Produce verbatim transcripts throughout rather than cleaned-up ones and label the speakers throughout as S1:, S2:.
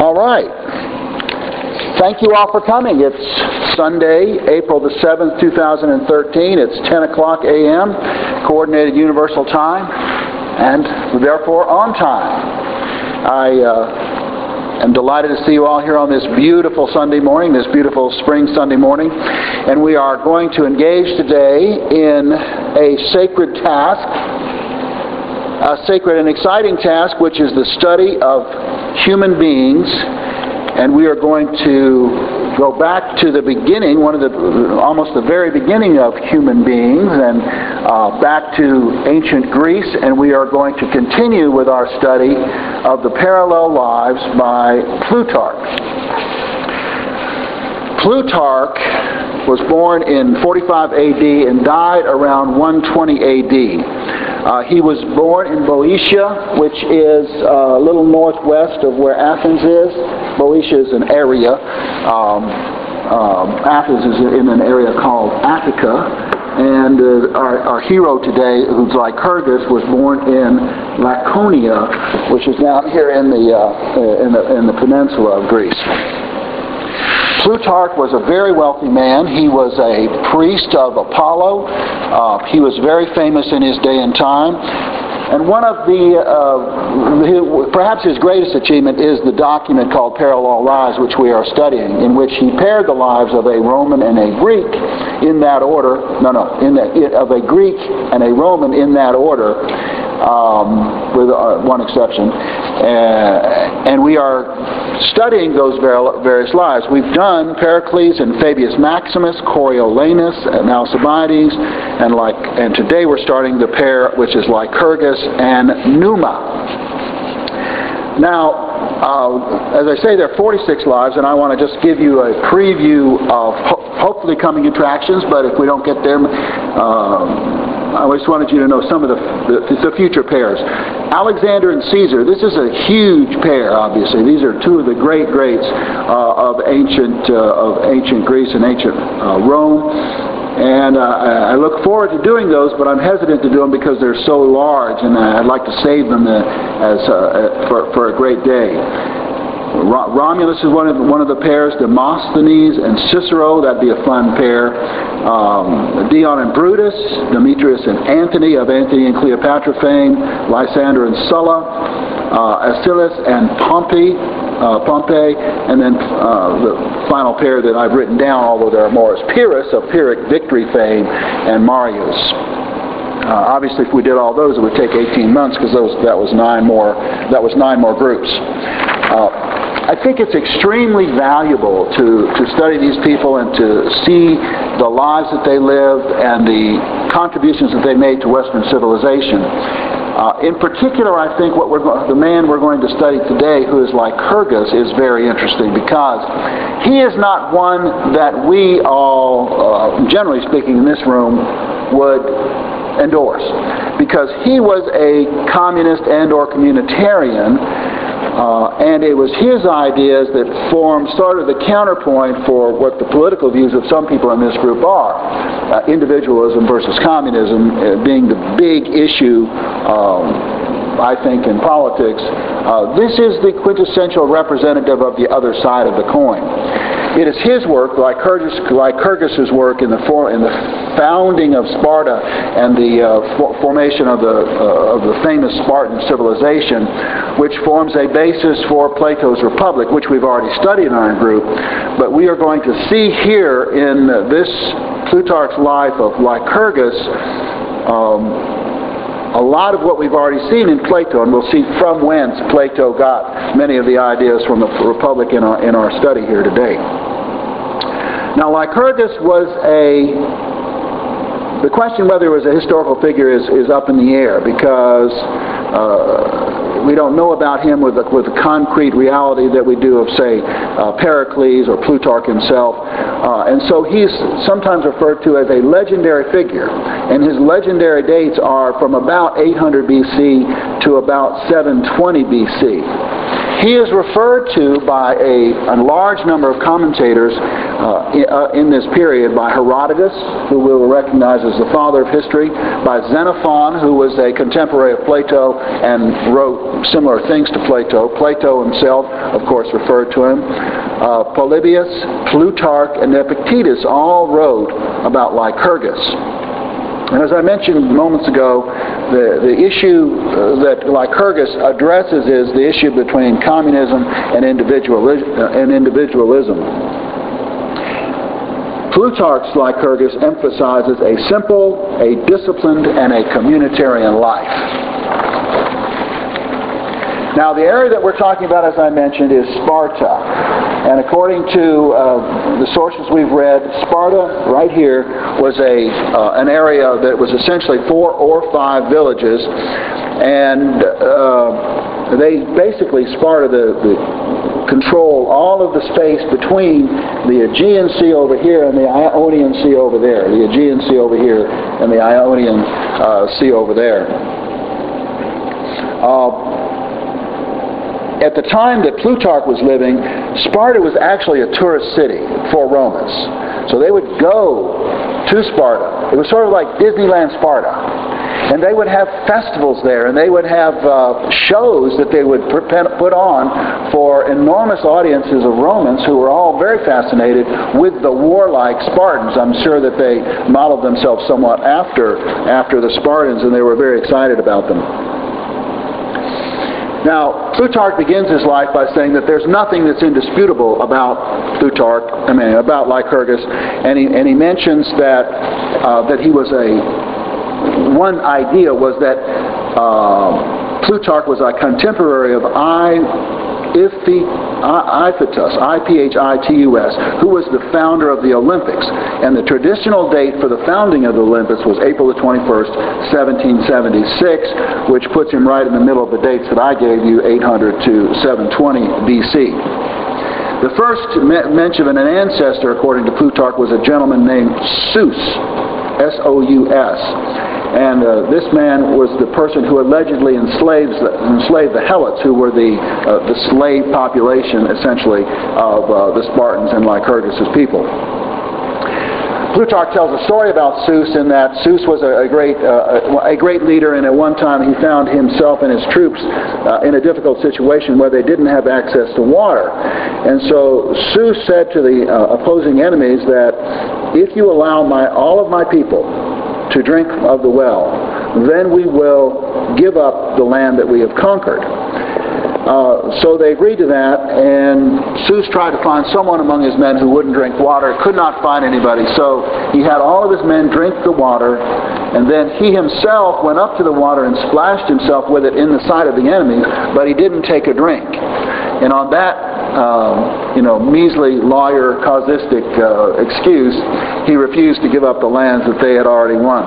S1: All right. Thank you all for coming. It's Sunday, April the seventh, two thousand thirteen. It's ten o'clock a m, Coordinated Universal Time, and therefore on time. I uh, am delighted to see you all here on this beautiful Sunday morning, this beautiful spring Sunday morning. And we are going to engage today in a sacred task, a sacred and exciting task, which is the study of human beings. And we are going to go back to the beginning, one of the, almost the very beginning of human beings, and uh, back to ancient Greece, and we are going to continue with our study of the parallel lives by Plutarch. Plutarch was born in forty-five A D and died around one twenty A D. Uh, he was born in Boeotia, which is uh, a little northwest of where Athens is. Boeotia is an area. Um, um, Athens is in an area called Attica. And uh, our, our hero today, who's Lycurgus, was born in Laconia, which is down here in the, uh, in the, in the peninsula of Greece. Plutarch was a very wealthy man. He was a priest of Apollo. Uh, he was very famous in his day and time. And one of the, uh, his, perhaps his greatest achievement is the document called Parallel Lives, which we are studying, in which he paired the lives of a Roman and a Greek in that order. No, no, in the, of a Greek and a Roman in that order, um, with uh, one exception. Uh, and we are studying those various lives. We've done Pericles and Fabius Maximus, Coriolanus, and Alcibiades, and like, and today we're starting the pair which is Lycurgus and Numa. Now, uh, as I say, there are forty-six lives, and I want to just give you a preview of ho- hopefully coming attractions. But if we don't get there, um, I just wanted you to know some of the, the, the future pairs. Alexander and Caesar. This is a huge pair, obviously. These are two of the great greats uh, of ancient uh, of ancient Greece and ancient uh, Rome. And uh, I look forward to doing those, but I'm hesitant to do them because they're so large, and I'd like to save them uh, as uh, for, for a great day. Romulus is one of one of the pairs. Demosthenes and Cicero, that'd be a fun pair. Um, Dion and Brutus, Demetrius and Antony of Antony and Cleopatra fame, Lysander and Sulla, uh, Acilius and Pompey, uh, Pompey, and then uh, the final pair that I've written down, although there are more, is Pyrrhus of Pyrrhic victory fame, and Marius. Uh, obviously, if we did all those, it would take eighteen months because those that was nine more. That was nine more groups. Uh, I think it's extremely valuable to, to study these people and to see the lives that they lived and the contributions that they made to Western civilization. Uh, in particular, I think what we're go- the man we're going to study today, who is Lycurgus, is very interesting because he is not one that we all, uh, generally speaking in this room, would endorse, because he was a communist and or communitarian. Uh, and it was his ideas that formed sort of the counterpoint for what the political views of some people in this group are. Uh, individualism versus communism uh, being the big issue, um, I think, in politics. Uh, this is the quintessential representative of the other side of the coin. It is his work, Lycurgus, Lycurgus's work in the, for, in the founding of Sparta and the uh, for, formation of the, uh, of the famous Spartan civilization, which forms a basis for Plato's Republic, which we've already studied in our group. But we are going to see here in this Plutarch's life of Lycurgus um, a lot of what we've already seen in Plato, and we'll see from whence Plato got many of the ideas from the Republic in our, in our study here today. Now, Lycurgus was a... The question whether it was a historical figure is, is up in the air because uh, we don't know about him with the, with the concrete reality that we do of, say, uh, Pericles or Plutarch himself. Uh, and so he's sometimes referred to as a legendary figure. And his legendary dates are from about eight hundred B C to about seven twenty B C. he is referred to by a, a large number of commentators uh, in, uh, in this period, by Herodotus, who we will recognize as the father of history, by Xenophon, who was a contemporary of Plato and wrote similar things to Plato. Plato himself, of course, referred to him. Uh, Polybius, Plutarch, and Epictetus all wrote about Lycurgus. And as I mentioned moments ago, the, the issue uh, that Lycurgus addresses is the issue between communism and, individuali- uh, and individualism. Plutarch's Lycurgus emphasizes a simple, a disciplined, and a communitarian life. Now, the area that we're talking about, as I mentioned, is Sparta. And according to uh, the sources we've read, Sparta, right here, was a uh, an area that was essentially four or five villages. And uh, they basically, Sparta, the, the control all of the space between the Aegean Sea over here and the Ionian Sea over there. The Aegean Sea over here and the Ionian uh, Sea over there. Uh, At the time that Plutarch was living, Sparta was actually a tourist city for Romans. So they would go to Sparta. It was sort of like Disneyland Sparta. And they would have festivals there, and they would have uh, shows that they would put on for enormous audiences of Romans who were all very fascinated with the warlike Spartans. I'm sure that they modeled themselves somewhat after, after the Spartans, and they were very excited about them. Now, Plutarch begins his life by saying that there's nothing that's indisputable about Plutarch, I mean, about Lycurgus, and he, and he mentions that uh, that he was a, one idea was that uh, Plutarch was a contemporary of I. Iphitus, I P H I T U S, who was the founder of the Olympics. And the traditional date for the founding of the Olympics was April the twenty-first, seventeen seventy-six, which puts him right in the middle of the dates that I gave you, eight hundred to seven twenty B C. The first me- mention of an ancestor, according to Plutarch, was a gentleman named Zeus, S O U S. And uh, this man was the person who allegedly enslaves the, enslaved the Helots, who were the uh, the slave population, essentially, of uh, the Spartans and Lycurgus' people. Plutarch tells a story about Zeus in that Zeus was a, a great uh, a great leader, and at one time he found himself and his troops uh, in a difficult situation where they didn't have access to water. And so Zeus said to the uh, opposing enemies that if you allow my all of my people to drink of the well, then we will give up the land that we have conquered. Uh, so they agreed to that, and Zeus tried to find someone among his men who wouldn't drink water, could not find anybody, so he had all of his men drink the water, and then he himself went up to the water and splashed himself with it in the sight of the enemy, but he didn't take a drink. And on that, um, you know, measly lawyer causistic uh, excuse, he refused to give up the lands that they had already won.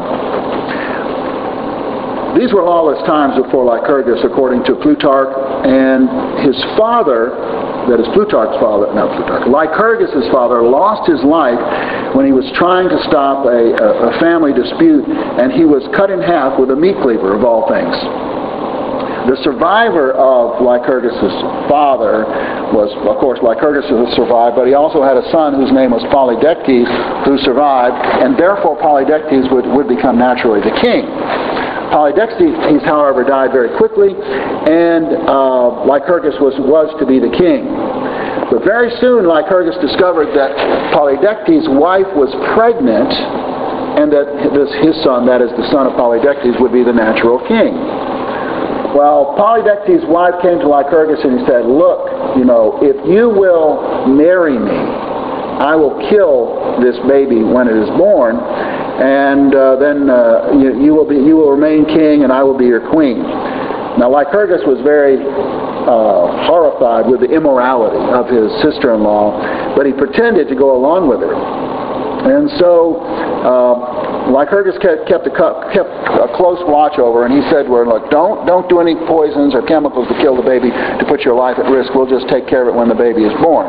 S1: These were lawless times before Lycurgus, according to Plutarch, and his father, that is Plutarch's father, not Plutarch, Lycurgus' father, lost his life when he was trying to stop a, a, a family dispute, and he was cut in half with a meat cleaver, of all things. The survivor of Lycurgus' father was, of course, Lycurgus survived, but he also had a son whose name was Polydectes, who survived, and therefore Polydectes would, would become naturally the king. Polydectes, however, died very quickly, and uh, Lycurgus was, was to be the king. But very soon Lycurgus discovered that Polydectes' wife was pregnant, and that this, his son, that is the son of Polydectes, would be the natural king. Well, Polydectes' wife came to Lycurgus and he said, look, you know, if you will marry me, I will kill this baby when it is born, and uh, then uh, you, you will be you will remain king, and I will be your queen. Now, Lycurgus was very uh, horrified with the immorality of his sister-in-law, but he pretended to go along with her. And so uh, Lycurgus kept, kept, a, kept a close watch over, and he said, well, look, don't, don't do any poisons or chemicals to kill the baby to put your life at risk. We'll just take care of it when the baby is born.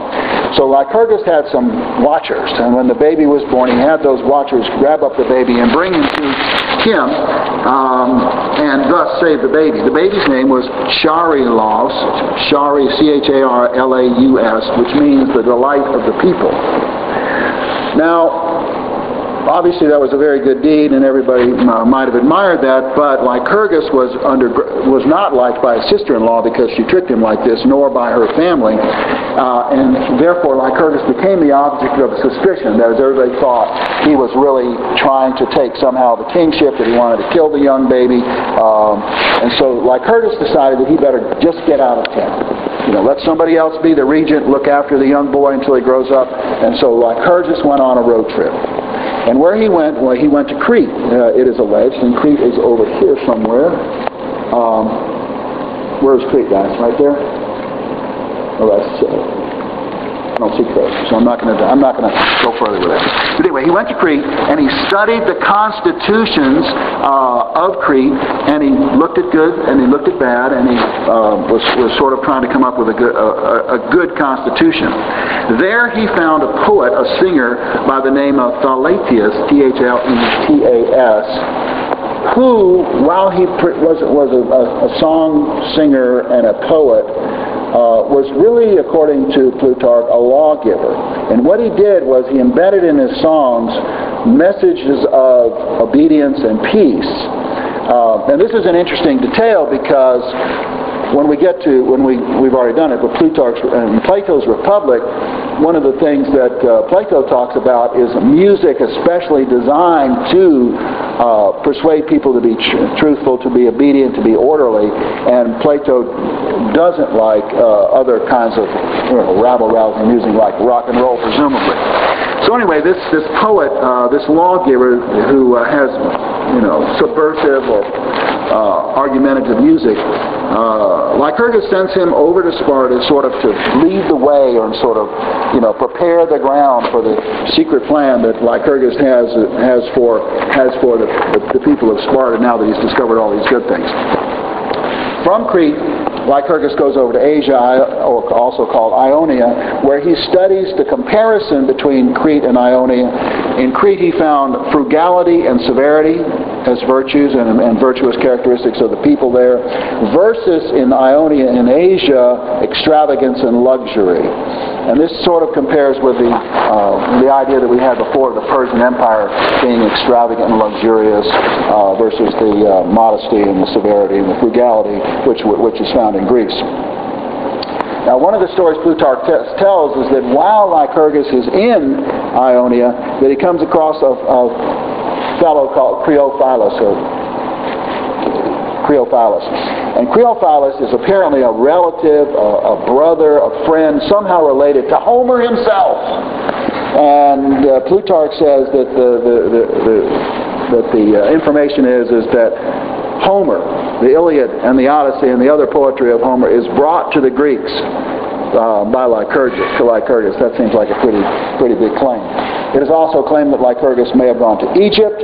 S1: So Lycurgus had some watchers, and when the baby was born, he had those watchers grab up the baby and bring him to him, um, and thus save the baby. The baby's name was Charilaus, Chari, C H A R L A U S, which means the delight of the people. Now, obviously, that was a very good deed, and everybody uh, might have admired that. But Lycurgus was under was not liked by his sister-in-law because she tricked him like this, nor by her family, uh, and therefore Lycurgus became the object of suspicion. As everybody thought he was really trying to take somehow the kingship, that he wanted to kill the young baby, um, and so Lycurgus decided that he better just get out of town. You know, let somebody else be the regent, look after the young boy until he grows up. And so Lycurgus went on a road trip. And where he went, well, he went to Crete, uh, it is alleged, and Crete is over here somewhere. Um, where's Crete, guys? Right there? Oh, that's, uh, I don't see Crete, so I'm not going to. I'm not going to go further with that. But anyway, he went to Crete and he studied the constitutions uh, of Crete, and he looked at good and he looked at bad, and he uh, was was sort of trying to come up with a good a, a good constitution. There he found a poet, a singer by the name of Thaletas, T H L E T A S, who, while he was was a, a, a song singer and a poet, Uh, was really, according to Plutarch, a lawgiver. And what he did was he embedded in his songs messages of obedience and peace. Uh, and this is an interesting detail because when we get to, when we, we've already done it, but Plutarch's, in Plato's Republic, one of the things that uh, Plato talks about is music especially designed to uh, persuade people to be tr truthful, to be obedient, to be orderly. And Plato doesn't like uh, other kinds of you know, rabble-rousing music like rock and roll, presumably. So anyway, this, this poet, uh, this lawgiver who uh, has, you know, subversive or uh, argumentative music, uh, Lycurgus sends him over to Sparta sort of to lead the way or sort of, you know, prepare the ground for the secret plan that Lycurgus has has for has for the, the, the people of Sparta now that he's discovered all these good things. From Crete, Lycurgus goes over to Asia, or also called Ionia, where he studies the comparison between Crete and Ionia. In Crete he found frugality and severity as virtues and, and virtuous characteristics of the people there, versus in Ionia in Asia, extravagance and luxury. And this sort of compares with the uh, the idea that we had before of the Persian Empire being extravagant and luxurious uh, versus the uh, modesty and the severity and the frugality which which is found in Greece. Now, one of the stories Plutarch tells is that while Lycurgus is in Ionia, that he comes across a, a fellow called Creophilus, or Creophilus. And Creophilus is apparently a relative, a, a brother, a friend, somehow related to Homer himself. And uh, Plutarch says that the, the, the, the, that the uh, information is, is that Homer, the Iliad and the Odyssey and the other poetry of Homer is brought to the Greeks uh, by Lycurgus, to Lycurgus. That seems like a pretty, pretty big claim. It is also claimed that Lycurgus may have gone to Egypt,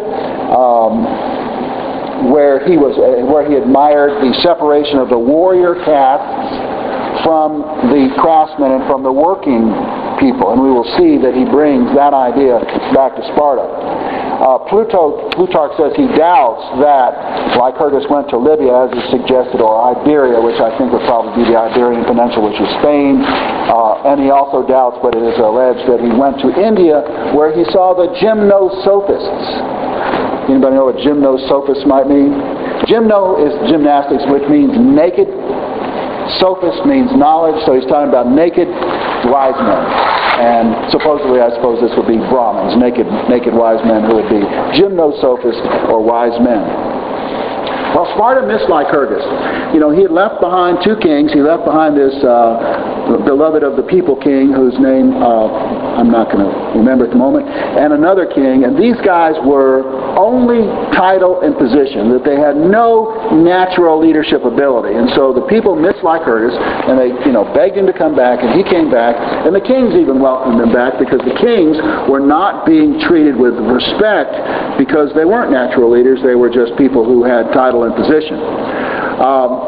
S1: um, where he was, uh, where he admired the separation of the warrior castes from the craftsmen and from the working people, and we will see that he brings that idea back to Sparta. Uh, Pluto, Plutarch says he doubts that Lycurgus went to Libya, as is suggested, or Iberia, which I think would probably be the Iberian Peninsula, which is Spain. Uh, and he also doubts, but it is alleged, that he went to India, where he saw the gymnosophists. Anybody know what gymnosophists might mean? Gymno is gymnastics, which means naked. Sophist means knowledge, so he's talking about naked wise men. And supposedly, I suppose this would be Brahmins, naked, naked wise men who would be gymnosophists or wise men. Well, Sparta missed Lycurgus. You know, he had left behind two kings. He left behind this uh, beloved of the people king, whose name uh, I'm not going to remember at the moment, and another king. And these guys were only title and position, that they had no natural leadership ability. And so the people missed Lycurgus, and they, you know, begged him to come back, and he came back. And the kings even welcomed him back, because the kings were not being treated with respect because they weren't natural leaders. They were just people who had title and position. Um,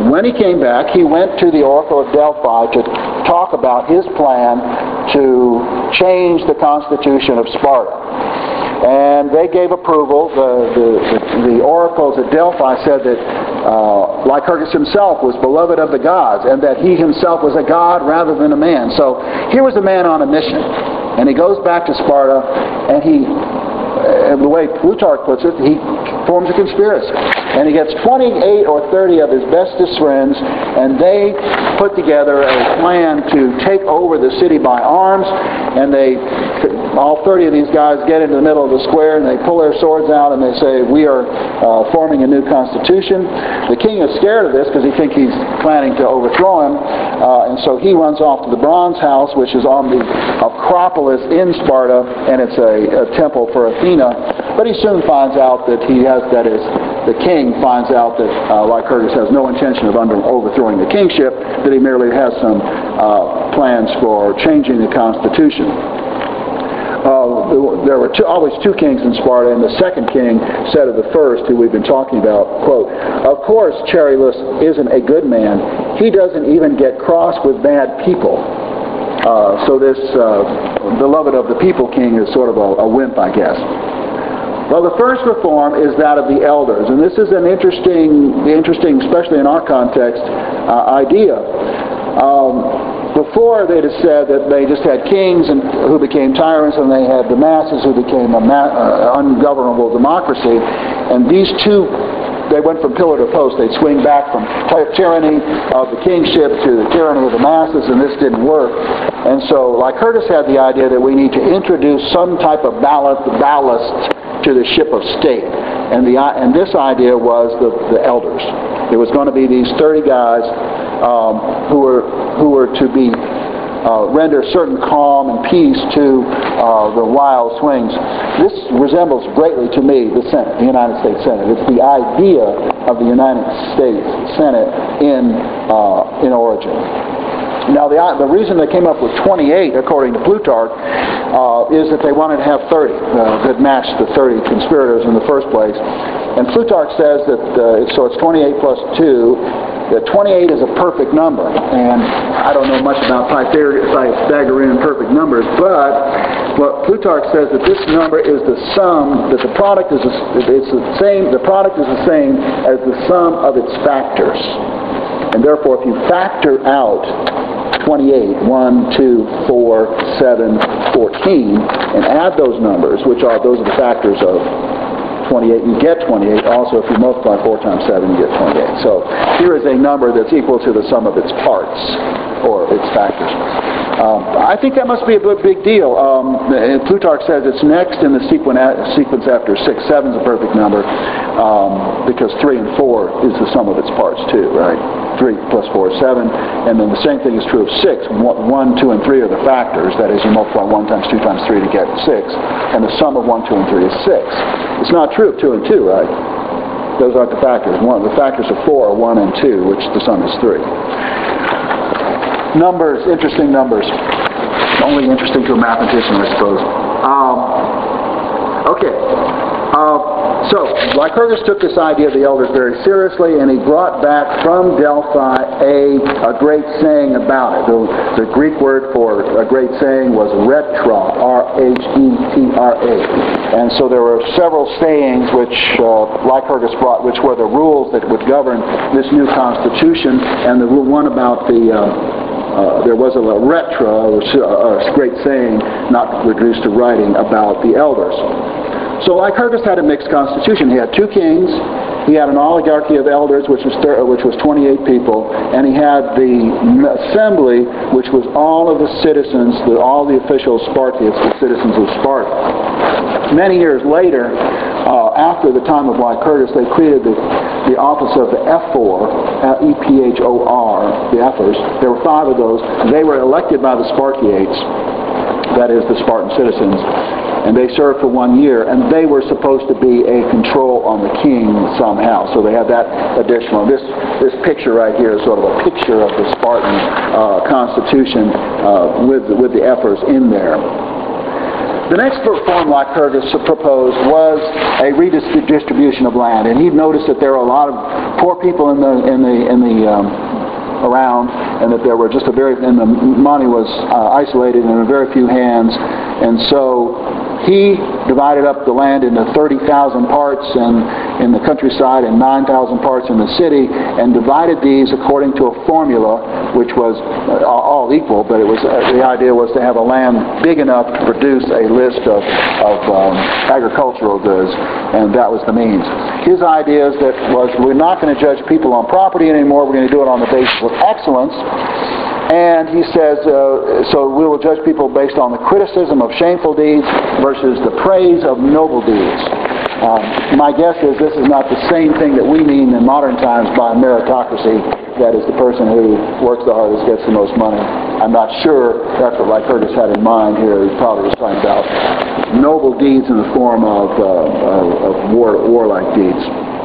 S1: When he came back, he went to the Oracle of Delphi to talk about his plan to change the constitution of Sparta. And they gave approval. The, the, the, the oracles at Delphi said that uh, Lycurgus himself was beloved of the gods, and that he himself was a god rather than a man. So here was a man on a mission. And he goes back to Sparta, and he, and the way Plutarch puts it, he forms a conspiracy. And he gets twenty-eight or thirty of his bestest friends, and they put together a plan to take over the city by arms. And they, all thirty of these guys get into the middle of the square, and they pull their swords out, and they say, we are uh, forming a new constitution. The king is scared of this because he thinks he's planning to overthrow him. Uh, and so he runs off to the Bronze House, which is on the Acropolis in Sparta, and it's a, a temple for Athena. But he soon finds out that he has, that is, the king finds out that uh, Lycurgus has no intention of under, overthrowing the kingship, that he merely has some uh, plans for changing the constitution. Uh, there were two, always two kings in Sparta, and the second king said of the first, who we've been talking about, quote, "Of course Charillus isn't a good man. He doesn't even get cross with bad people." Uh, so this uh, beloved of the people king is sort of a, a wimp, I guess. Well, the first reform is that of the elders, and this is an interesting, interesting, especially in our context, uh, idea. Um, Before, they'd have said that they just had kings and, who became tyrants, and they had the masses who became an uh, ungovernable democracy. And these two, they went from pillar to post. They'd swing back from tyranny of the kingship to the tyranny of the masses, and this didn't work. And so Lycurgus had the idea that we need to introduce some type of ballast, ballast to the ship of state. And, the, and this idea was the, the elders. It was going to be these thirty guys um, who were who were to be uh, render certain calm and peace to uh, the wild swings. This resembles greatly to me the Senate, the United States Senate. It's the idea of the United States Senate in uh, in origin. Now, the, the reason they came up with twenty-eight, according to Plutarch, uh, is that they wanted to have thirty uh, that matched the thirty conspirators in the first place. And Plutarch says that, uh, so it's twenty-eight plus two, that twenty-eight is a perfect number. And I don't know much about Pythagorean perfect numbers, but what Plutarch says that this number is the sum, that the product is, a, it's the same, the product is the same as the sum of its factors. And therefore, if you factor out twenty-eight, one, two, four, seven, fourteen, and add those numbers, which are, those are the factors of twenty-eight, you get twenty-eight. Also, if you multiply four times seven, you get twenty-eight. So here is a number that's equal to the sum of its parts, or its factors. Um, I think that must be a big deal. Um, Plutarch says it's next in the sequence, sequence after six. Seven's a perfect number, um, because three and four is the sum of its parts too, right? Three plus four is seven, and then the same thing is true of six. One, two, and three are the factors. That is, you multiply one times two times three to get six, and the sum of one, two, and three is six. It's not true of two and two, right? Those aren't the factors. One, the factors of four are one and two, which the sum is three. Numbers, interesting numbers. Only interesting to a mathematician, I suppose. Um, okay. Uh, so, Lycurgus took this idea of the elders very seriously, and he brought back from Delphi a, a great saying about it. The, the Greek word for a great saying was retra, R H E T R A. And so there were several sayings which uh, Lycurgus brought, which were the rules that would govern this new constitution, and the one about the... Uh, Uh, there was a retra, a great saying, not reduced to writing, about the elders. So Lycurgus had a mixed constitution. He had two kings, he had an oligarchy of elders, which was thir- which was twenty-eight people, and he had the assembly, which was all of the citizens, the, all the official Spartiates, the citizens of Sparta. Many years later, uh, after the time of Lycurgus, they created the, the office of the ephor, E P H O R, the ephors. There were five of those. They were elected by the Spartiates, that is, the Spartan citizens, and they served for one year, and they were supposed to be a control on the king somehow. So they had that additional. This this picture right here is sort of a picture of the Spartan uh, constitution uh, with with the ephors in there. the next reform Lycurgus proposed was a redistribution of land, and he noticed that there were a lot of poor people in the in the in the um, around, and that there were just a very and the money was uh, isolated in a very few hands, and so he divided up the land into thirty thousand parts and in the countryside and nine thousand parts in the city, and divided these according to a formula which was uh, all equal, but it was uh, the idea was to have a land big enough to produce a list of, of um, agricultural goods, and that was the means. His idea is that was we're not going to judge people on property anymore, we're going to do it on the basis of excellence. And he says, uh, so we will judge people based on the criticism of shameful deeds versus the praise of noble deeds. Um, my guess is this is not the same thing that we mean in modern times by meritocracy. That is, the person who works the hardest gets the most money. I'm not sure that's what Lycurgus had in mind here. He probably was talking about noble deeds in the form of, uh, of, of war, warlike deeds.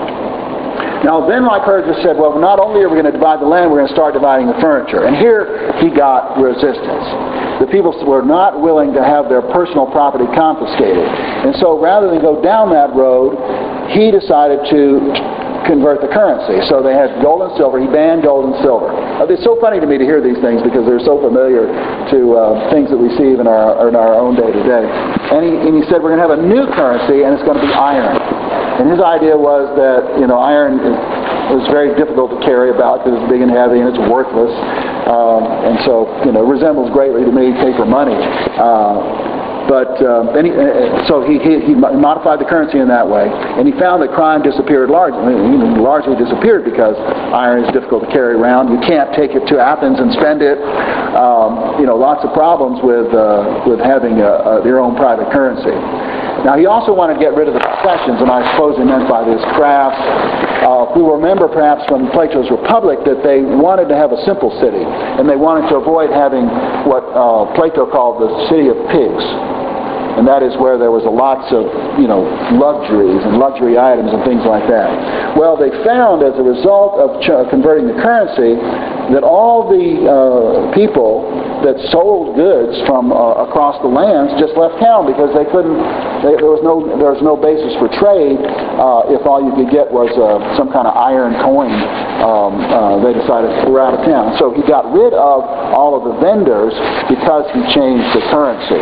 S1: Now then Lycurgus said, well, not only are we going to divide the land, we're going to start dividing the furniture. And here he got resistance. The people were not willing to have their personal property confiscated. And so rather than go down that road, he decided to convert the currency. So they had gold and silver. He banned gold and silver. Uh, it's so funny to me to hear these things because they're so familiar to uh, things that we see in our, in our own day-to-day. And he, and he said, we're going to have a new currency, and it's going to be iron. And his idea was that, you know, iron is, is very difficult to carry about because it's big and heavy and it's worthless. Um, and so, you know, resembles greatly to me paper money. Uh, But um, and he, uh, so he, he, he modified the currency in that way, and he found that crime disappeared largely, you know, largely disappeared because iron is difficult to carry around. You can't take it to Athens and spend it. Um, you know, lots of problems with uh, with having a, a, your own private currency. Now he also wanted to get rid of the possessions, and I suppose he meant by this crafts. Uh, we remember perhaps from Plato's Republic that they wanted to have a simple city, and they wanted to avoid having what uh, Plato called the city of pigs. And that is where there was a lots of, you know, luxuries and luxury items and things like that. Well, they found as a result of ch- converting the currency that all the uh, people that sold goods from uh, across the lands just left town because they couldn't. They, there was no there was no basis for trade uh, if all you could get was uh, some kind of iron coin. Um, uh, they decided we're out of town. So he got rid of all of the vendors because he changed the currency.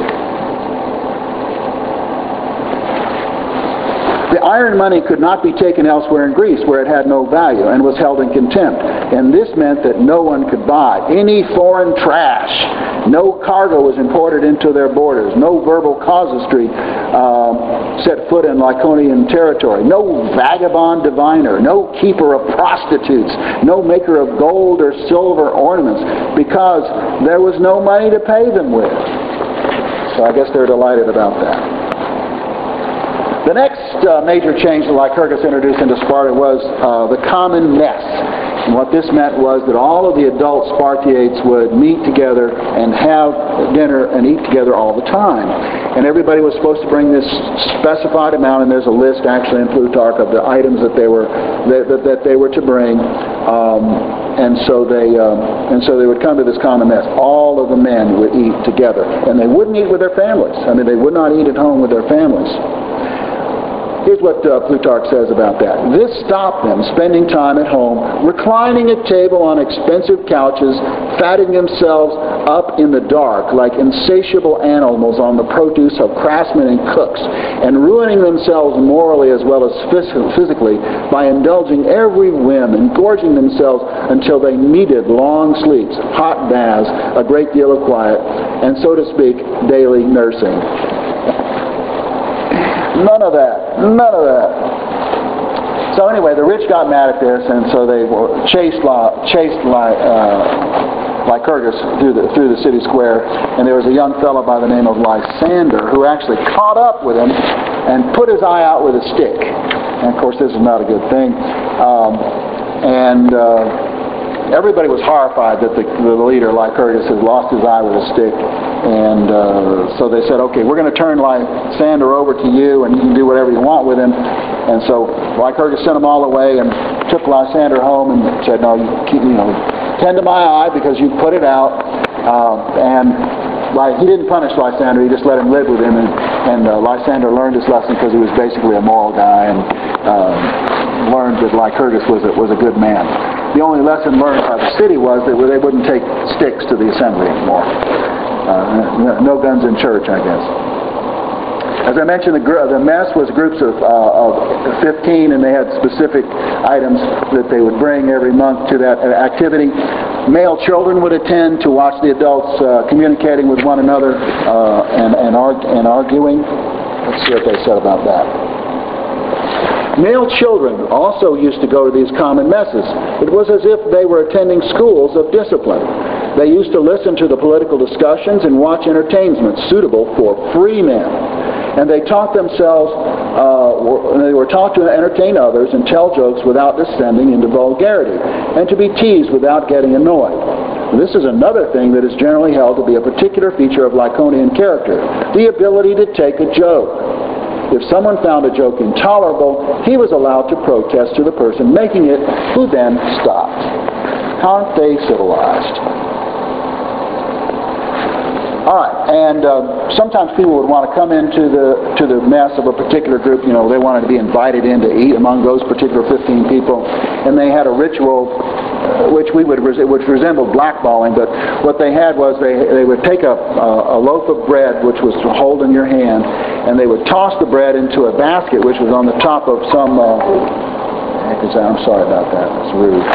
S1: The iron money could not be taken elsewhere in Greece where it had no value and was held in contempt. And this meant that no one could buy any foreign trash. No cargo was imported into their borders. No verbal casuistry uh, set foot in Lycaonian territory. No vagabond diviner. No keeper of prostitutes. No maker of gold or silver ornaments, because there was no money to pay them with. So I guess they're delighted about that. The next uh, major change that Lycurgus introduced into Sparta was uh, the common mess. And what this meant was that all of the adult Spartiates would meet together and have dinner and eat together all the time. And everybody was supposed to bring this specified amount, and there's a list actually in Plutarch of the items that they were that, that, that they were to bring. Um, and so they um, and so they would come to this common mess. All of the men would eat together, and they wouldn't eat with their families. I mean, they would not eat at home with their families. Here's what uh, Plutarch says about that. This stopped them spending time at home, reclining at table on expensive couches, fatting themselves up in the dark like insatiable animals on the produce of craftsmen and cooks, and ruining themselves morally as well as physically by indulging every whim and gorging themselves until they needed long sleeps, hot baths, a great deal of quiet, and so to speak, daily nursing. None of that. None of that. So anyway, the rich got mad at this, and so they were chased, chased uh, Lycurgus through the through the city square. And there was a young fellow by the name of Lysander who actually caught up with him and put his eye out with a stick. And of course, this is not a good thing. Um, and uh, everybody was horrified that the, the leader Lycurgus had lost his eye with a stick. And uh, so they said, okay, we're going to turn Lysander over to you, and you can do whatever you want with him. And so Lycurgus sent them all away and took Lysander home and said, no, you, keep, you know, tend to my eye because you put it out. Uh, and Ly- he didn't punish Lysander, he just let him live with him, and, and uh, Lysander learned his lesson because he was basically a moral guy, and uh, learned that Lycurgus was a, was a good man. The only lesson learned by the city was that they wouldn't take sticks to the assembly anymore. Uh, no guns in church, I guess. As I mentioned, the, gr- the mess was groups of, uh, of fifteen, and they had specific items that they would bring every month to that activity. Male children would attend to watch the adults uh, communicating with one another uh, and, and, arg- and arguing. Let's see what they said about that. Male children also used to go to these common messes. It was as if they were attending schools of discipline. They used to listen to the political discussions and watch entertainments suitable for free men. And they taught themselves, uh, they were taught to entertain others and tell jokes without descending into vulgarity, and to be teased without getting annoyed. This is another thing that is generally held to be a particular feature of Lycaonian character, the ability to take a joke. If someone found a joke intolerable, he was allowed to protest to the person making it, who then stopped. Aren't they civilized? All right, and uh, sometimes people would want to come into the to the mess of a particular group. You know, they wanted to be invited in to eat among those particular fifteen people, and they had a ritual uh, which we would res- which resembled blackballing. But what they had was they they would take a, a, a loaf of bread, which was to hold in your hand, and they would toss the bread into a basket, which was on the top of some. Uh, heck is that? I'm sorry about that. That's rude.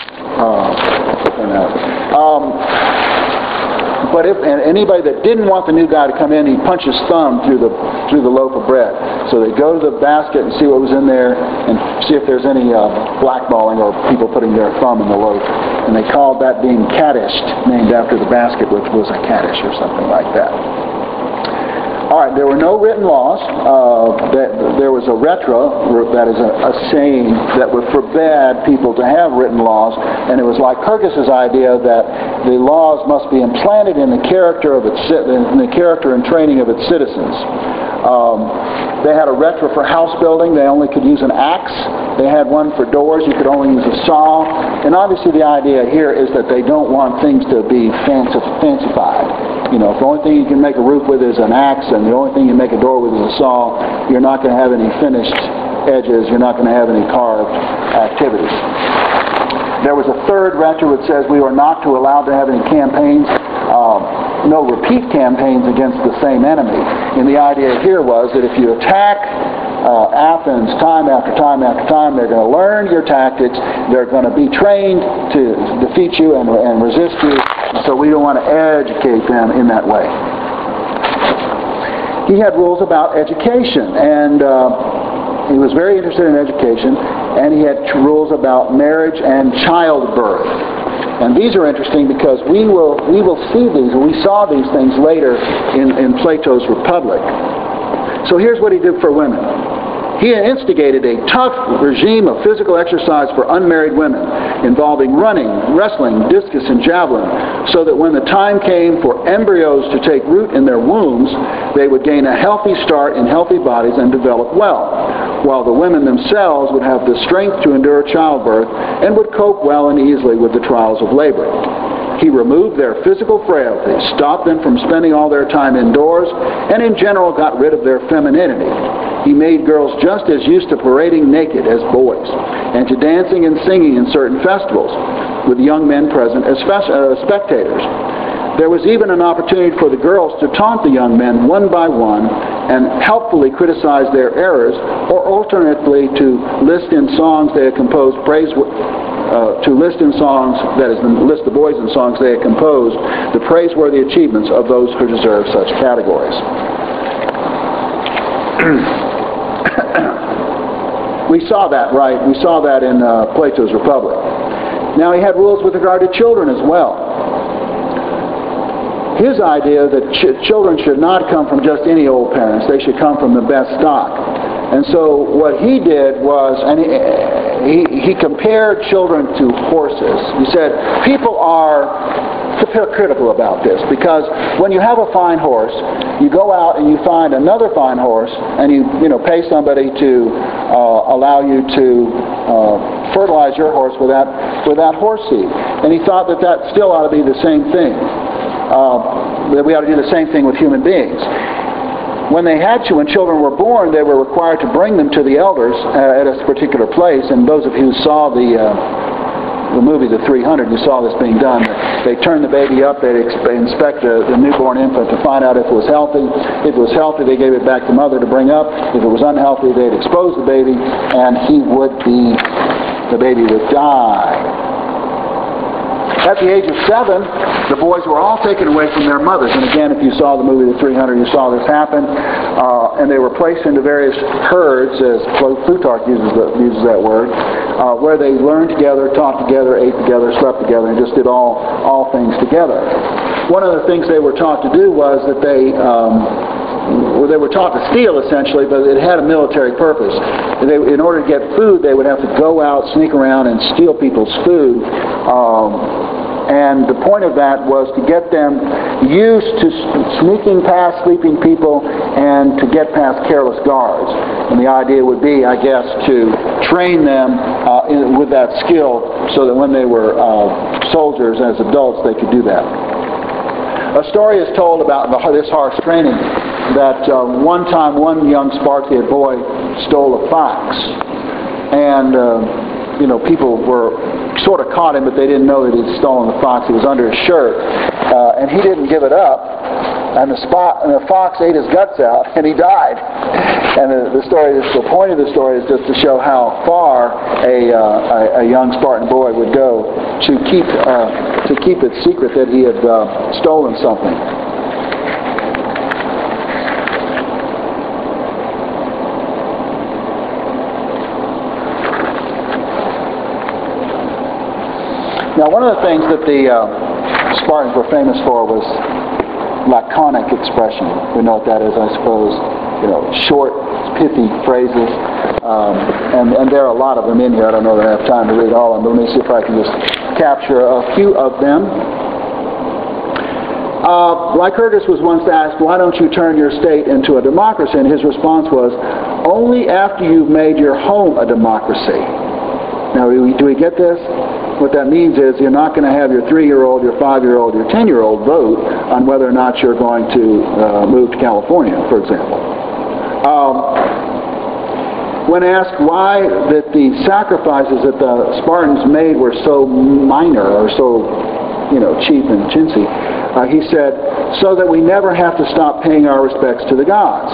S1: Uh, um, But if and anybody that didn't want the new guy to come in, he'd punch his thumb through the through the loaf of bread. So they'd go to the basket and see what was in there and see if there's any uh, blackballing or people putting their thumb in the loaf. And they called that being caddished, named after the basket, which was a caddish or something like that. All right, there were no written laws. Uh, that, there was a retra, that is a, a saying that would forbade people to have written laws, and it was like Lycurgus's idea that the laws must be implanted in the character of its in the character and training of its citizens. Um, they had a retra for house building. They only could use an axe. They had one for doors. You could only use a saw. And obviously the idea here is that they don't want things to be fancy, fancified. You know, if the only thing you can make a roof with is an axe and the only thing you make a door with is a saw, you're not going to have any finished edges. You're not going to have any carved activities. There was a third retra which says we were not to allow to have any campaigns, uh, no repeat campaigns against the same enemy. And the idea here was that if you attack uh, Athens time after time after time, they're going to learn your tactics. They're going to be trained to defeat you and, and resist you. So we don't want to educate them in that way. He had rules about education, and uh, he was very interested in education, and he had rules about marriage and childbirth. And these are interesting because we will we will see these, and we saw these things later in, in Plato's Republic. So here's what he did for women. He instigated a tough regime of physical exercise for unmarried women, involving running, wrestling, discus, and javelin, so that when the time came for embryos to take root in their wombs, they would gain a healthy start in healthy bodies and develop well, while the women themselves would have the strength to endure childbirth and would cope well and easily with the trials of labor. He removed their physical frailty, stopped them from spending all their time indoors, and in general got rid of their femininity. He made girls just as used to parading naked as boys, and to dancing and singing in certain festivals, with young men present as uh, spectators. There was even an opportunity for the girls to taunt the young men one by one and helpfully criticize their errors, or alternately to list in songs they had composed praise. Uh, to list in songs, that is, list the boys in songs they had composed, the praiseworthy achievements of those who deserve such categories. We saw that, right? We saw that in uh, Plato's Republic. Now he had rules with regard to children as well. His idea that ch- children should not come from just any old parents, they should come from the best stock. And so what he did was, and he, he, he compared children to horses. He said, people are hypocritical about this, because when you have a fine horse, you go out and you find another fine horse, and you, you know, pay somebody to uh, allow you to uh, fertilize your horse with that, with that horse seed. And he thought that that still ought to be the same thing. uh, that we ought to do the same thing with human beings. When they had to, when children were born, they were required to bring them to the elders uh, at a particular place. And those of you who saw the uh, the movie The three hundred, you saw this being done. They turned the baby up, they'd inspect the, the newborn infant to find out if it was healthy. If it was healthy, they gave it back to mother to bring up. If it was unhealthy, they'd expose the baby, and he would be, the baby would die. At the age of seven, the boys were all taken away from their mothers. And again, if you saw the movie The three hundred, you saw this happen. Uh, and they were placed into various herds, as Plutarch uses, the, uses that word, uh, where they learned together, taught together, ate together, slept together, and just did all, all things together. One of the things they were taught to do was that they... Um, Well, they were taught to steal, essentially, but it had a military purpose. They, in order to get food, they would have to go out, sneak around, and steal people's food. Um, and the point of that was to get them used to sneaking past sleeping people and to get past careless guards. And the idea would be, I guess, to train them uh, in, with that skill so that when they were uh, soldiers as adults, they could do that. A story is told about the, this harsh training, that uh, one time one young Spartan boy stole a fox. And, uh, you know, people were sort of caught him, but they didn't know that he'd stolen the fox. It was under his shirt. Uh, and he didn't give it up. And the, spot, and the fox ate his guts out, and he died. And the, the story, is, the point of the story is just to show how far a, uh, a, a young Spartan boy would go to keep, uh, to keep it secret that he had uh, stolen something. Now, one of the things that the uh, Spartans were famous for was laconic expression. We know what that is, I suppose. You know, short, pithy phrases. Um, and, and there are a lot of them in here. I don't know that I have time to read all of them, but let me see if I can just capture a few of them. Uh, Lycurgus was once asked, why don't you turn your state into a democracy? And his response was, only after you've made your home a democracy. Now, do we, do we get this? What that means is you're not going to have your three-year-old, your five-year-old, your ten-year-old vote on whether or not you're going to uh, move to California, for example. Um, when asked why that the sacrifices that the Spartans made were so minor or so, you know, cheap and chintzy, uh, he said, so that we never have to stop paying our respects to the gods.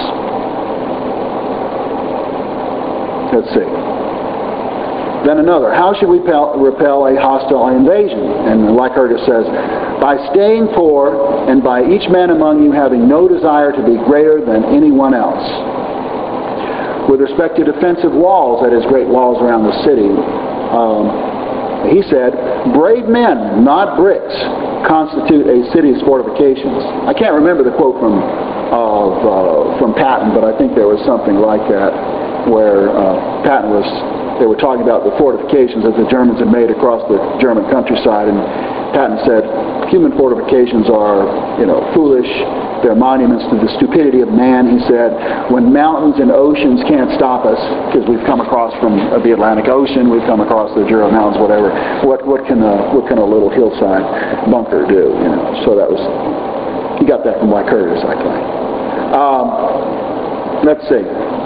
S1: Let's see. Then another, how should we repel, repel a hostile invasion? And Lycurgus says, by staying poor and by each man among you having no desire to be greater than anyone else. With respect to defensive walls, that is, great walls around the city, um, he said, brave men, not bricks, constitute a city's fortifications. I can't remember the quote from, of, uh, from Patton, but I think there was something like that, where uh, Patton was... They were talking about the fortifications that the Germans had made across the German countryside, and Patton said, human fortifications are, you know, foolish. They're monuments to the stupidity of man. He said, when mountains and oceans can't stop us, because we've come across from the Atlantic Ocean, we've come across the Jura Mountains, whatever, what, what, can a, what can a little hillside bunker do, you know? So that was, he got that from Lycurgus, I think. Um, let's see.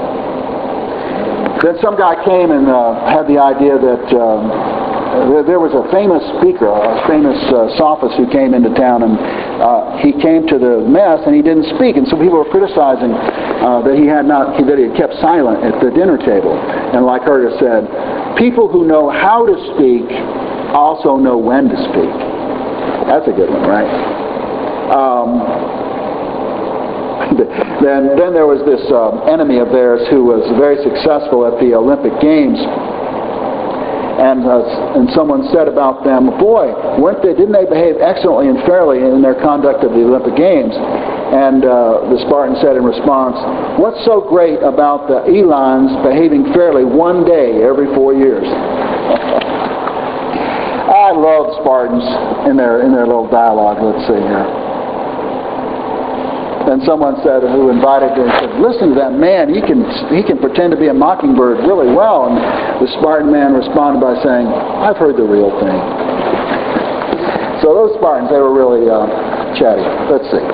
S1: Then some guy came and uh, had the idea that um, there was a famous speaker, a famous uh, sophist who came into town, and uh, he came to the mess and he didn't speak, and so people were criticizing uh, that he had not, that he had kept silent at the dinner table. And Lycurgus said, people who know how to speak also know when to speak. That's a good one, right? Um, Then, then there was this uh, enemy of theirs who was very successful at the Olympic Games, and uh, and someone said about them, "Boy, weren't they? Didn't they behave excellently and fairly in their conduct of the Olympic Games?" And uh, the Spartan said in response, "What's so great about the Elans behaving fairly one day every four years?" I love Spartans in their in their little dialogue. Let's see here. And someone said, who invited him, said, listen to that man, he can he can pretend to be a mockingbird really well. And the Spartan man responded by saying, I've heard the real thing. So those Spartans, they were really uh, chatty. Let's see.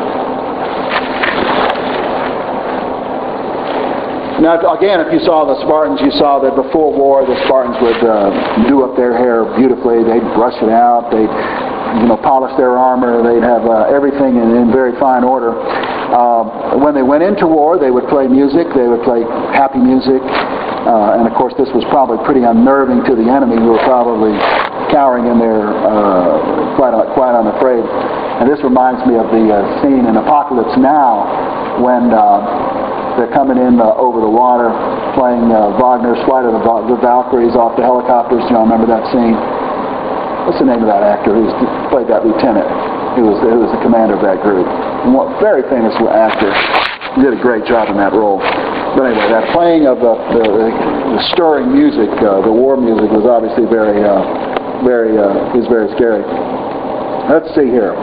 S1: Now, again, if you saw the Spartans, you saw that before war, the Spartans would uh, do up their hair beautifully. They'd brush it out. They'd, you know, polish their armor. They'd have uh, everything in, in very fine order. Uh, when they went into war, they would play music. They would play happy music. Uh, and, of course, this was probably pretty unnerving to the enemy, who were probably cowering in there, uh, quite, quite unafraid. And this reminds me of the uh, scene in Apocalypse Now when... Uh, They're coming in uh, over the water, playing uh, Wagner's Flight of the, Val- the Valkyries off the helicopters. You all remember that scene? What's the name of that actor who played that lieutenant? Who was the, who was the commander of that group? And what, very famous actor. He did a great job in that role. But anyway, that playing of the, the, the stirring music, uh, the war music, was obviously very, uh, very, uh, was very scary. Let's see here.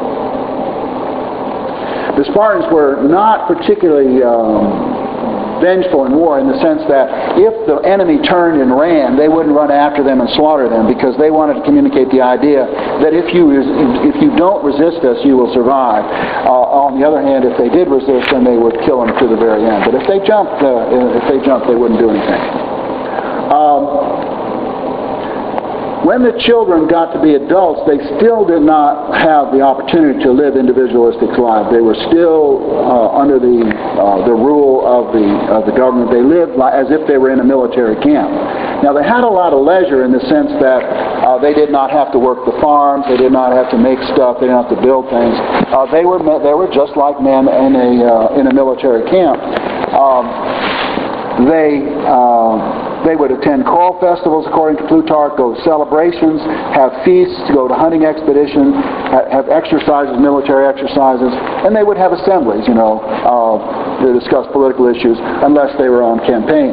S1: The Spartans were not particularly um, vengeful in war, in the sense that if the enemy turned and ran, they wouldn't run after them and slaughter them, because they wanted to communicate the idea that if you if you don't resist us, you will survive. Uh, on the other hand, if they did resist, then they would kill them to the very end. But if they jumped, uh, if they jumped, they wouldn't do anything. Um, When the children got to be adults, they still did not have the opportunity to live individualistic lives. They were still uh, under the uh, the rule of the of the government. They lived like, as if they were in a military camp. Now, they had a lot of leisure in the sense that uh, they did not have to work the farms. They did not have to make stuff. They didn't have to build things. Uh, they were they were just like men in a uh, in a military camp. Um, they. Uh, They would attend choral festivals, according to Plutarch, go to celebrations, have feasts, go to hunting expeditions, have exercises, military exercises, and they would have assemblies, you know, uh, to discuss political issues, unless they were on campaign.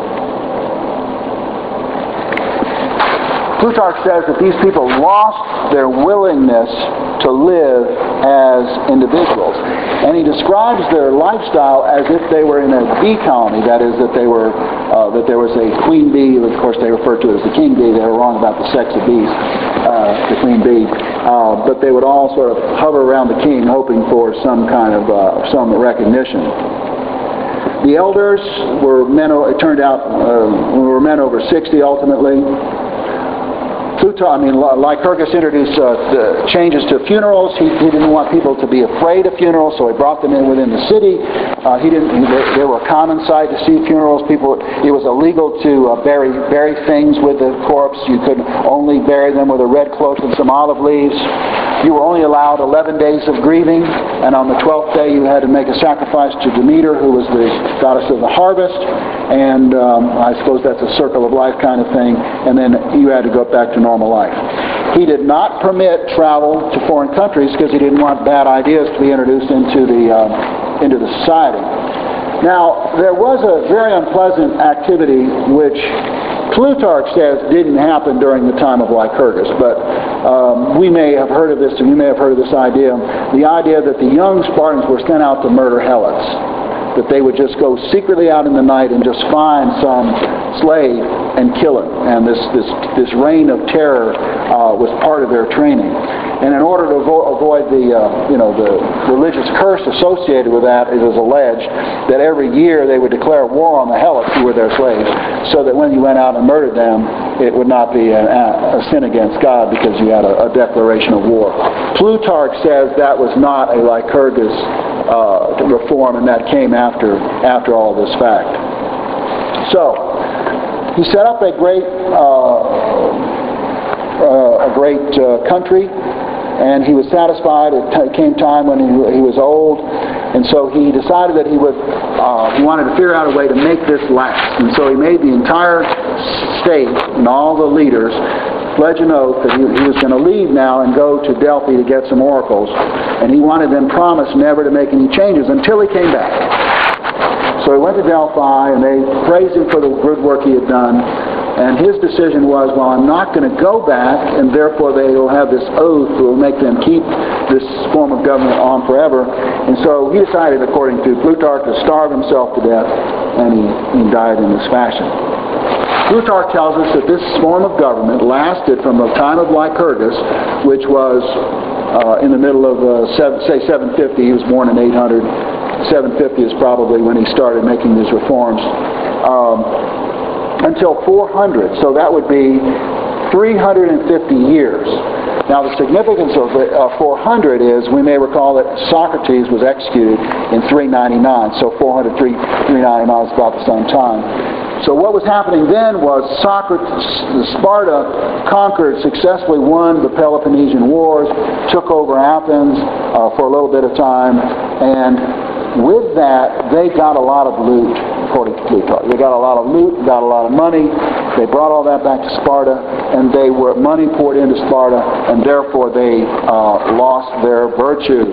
S1: Plutarch says that these people lost their willingness to live as individuals. And he describes their lifestyle as if they were in a bee colony, that is, that they were uh, that there was a queen bee. Of course, they referred to it as the king bee. They were wrong about the sex of bees, uh, the queen bee. Uh, but they would all sort of hover around the king, hoping for some kind of uh, some recognition. The elders were men. It turned out uh, were men over sixty ultimately. Plutarch, I mean, Lycurgus introduced uh, the changes to funerals. He, he didn't want people to be afraid of funerals, so he brought them in within the city. Uh, he didn't. They, they were a common sight to see funerals. People, it was illegal to uh, bury bury things with the corpse. You could only bury them with a red cloth and some olive leaves. You were only allowed eleven days of grieving, and on the twelfth day you had to make a sacrifice to Demeter, who was the goddess of the harvest. And um, I suppose that's a circle of life kind of thing. And then you had to go back to normal life. He did not permit travel to foreign countries because he didn't want bad ideas to be introduced into the uh, into the society. Now, there was a very unpleasant activity which Plutarch says didn't happen during the time of Lycurgus, but um, we may have heard of this, and you may have heard of this idea, the idea that the young Spartans were sent out to murder helots, that they would just go secretly out in the night and just find some slave and kill him. And this this this reign of terror uh, was part of their training. And in order to avo- avoid the uh, you know the religious curse associated with that, it is alleged that every year they would declare war on the helots who were their slaves, so that when you went out and murdered them, it would not be a, a sin against God because you had a, a declaration of war. Plutarch says that was not a Lycurgus uh, reform, and that came after after all this fact. So he set up a great uh, uh, a great uh, country, and he was satisfied. It t- came time when he, he was old, and so he decided that he would uh, he wanted to figure out a way to make this last. And so he made the entire state and all the leaders pledge an oath that he, he was going to leave now and go to Delphi to get some oracles, and he wanted them promised never to make any changes until he came back. So he went to Delphi, and they praised him for the good work he had done. And his decision was, well, I'm not going to go back, and therefore they will have this oath that will make them keep this form of government on forever. And so he decided, according to Plutarch, to starve himself to death, and he, he died in this fashion. Plutarch tells us that this form of government lasted from the time of Lycurgus, which was uh, in the middle of, uh, seven, say, seven fifty. He was born in eight hundred. seven fifty is probably when he started making these reforms. Um, until four hundred, so that would be three hundred fifty years. Now the significance of the, uh, four hundred is, we may recall that Socrates was executed in three ninety-nine, so four hundred, three ninety-nine is about the same time. So what was happening then was Socrates, Sparta conquered, successfully won the Peloponnesian Wars, took over Athens uh, for a little bit of time, and with that they got a lot of loot, according to Plutarch. They got a lot of loot, got a lot of money, they brought all that back to Sparta, and they were money poured into Sparta, and therefore they uh, lost their virtue.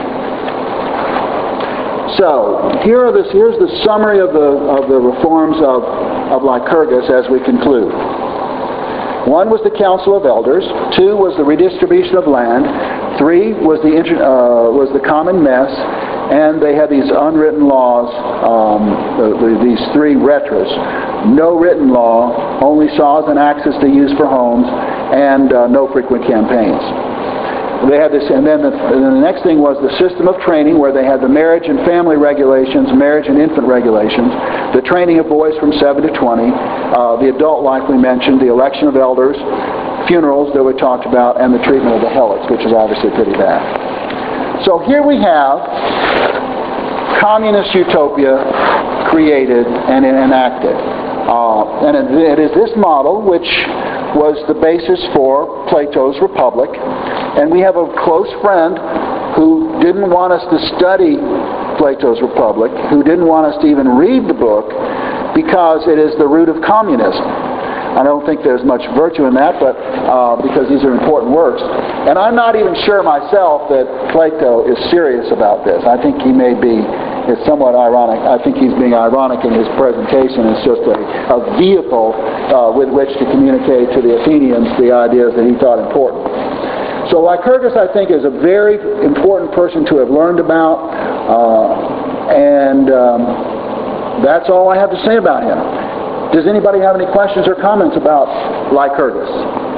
S1: So, here are this, here's the summary of the, of the reforms of, of Lycurgus as we conclude. One was the Council of Elders. Two was the redistribution of land. Three was the, uh, was the common mess. And they had these unwritten laws, um, the, the, these three retras. No written law, only saws and axes to use for homes, and uh, no frequent campaigns. They had this, and then the, and then the next thing was the system of training, where they had the marriage and family regulations, marriage and infant regulations, the training of boys from seven to twenty, uh, the adult life we mentioned, the election of elders, funerals that we talked about, and the treatment of the helots, which is obviously pretty bad. So here we have communist utopia created and enacted. Uh, and it, it is this model which was the basis for Plato's Republic. And we have a close friend who didn't want us to study Plato's Republic, who didn't want us to even read the book, because it is the root of communism. I don't think there's much virtue in that, but uh, because these are important works. And I'm not even sure myself that Plato is serious about this. I think he may be, it's somewhat ironic. I think he's being ironic in his presentation. It's just a, a vehicle uh, with which to communicate to the Athenians the ideas that he thought important. So Lycurgus, I think, is a very important person to have learned about, uh, and um, that's all I have to say about him. Does anybody have any questions or comments about Lycurgus?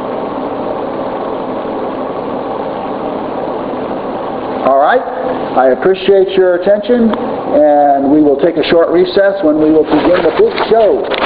S1: All right. I appreciate your attention, and we will take a short recess when we will begin the big show.